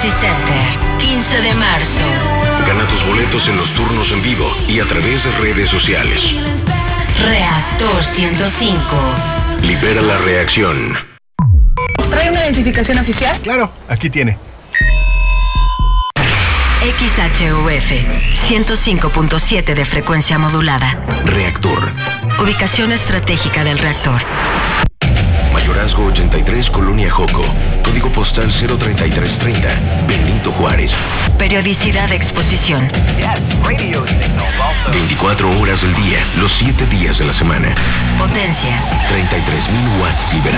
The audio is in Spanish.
Pepsi Center, 15 de marzo. Gana tus boletos en los turnos en vivo y a través de redes sociales. Reactor 105. Libera la reacción. ¿Trae una identificación oficial? Claro, aquí tiene. XHUF 105.7 de frecuencia modulada. Reactor. Ubicación estratégica del reactor. Mayorazgo 83, Colonia Joco. Código postal 03330, Benito Juárez. Periodicidad de exposición. 24 horas del día, los 7 días de la semana. Potencia. 33,000 watts liberados.